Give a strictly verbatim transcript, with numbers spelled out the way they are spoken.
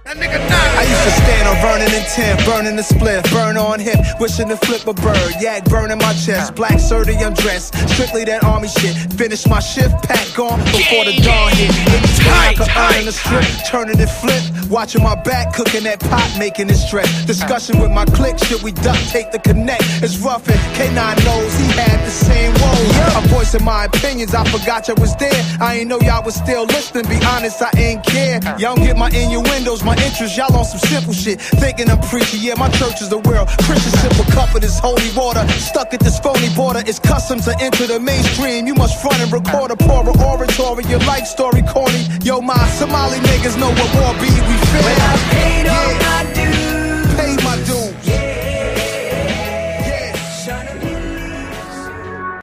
That nigga I used to stand on Vernon and ten, burning the spliff, burn on hip, wishing to flip a bird, yak burning my chest, black surdy I'm dressed, strictly that army shit, finish my shift, pack on before the dawn hit, hit the like an iron the strip, turning it flip, watching my back, cooking that pot, making it stress, discussion with my clique, should we duct tape the connect, it's rough and K nine knows he had the same woes, I'm voicing my opinions, I forgot y'all was there, I ain't know y'all was still listening, be honest, I ain't care, y'all don't get my innuendos, my interest, y'all on some simple shit, thinking I'm preaching, yeah, my church is the world, Christians sip a cup of this holy water, stuck at this phony border, it's custom to enter the mainstream, you must front and record a poor oratory, your life story corny, yo, my Somali niggas know what war be, we feel. When I paid all my dues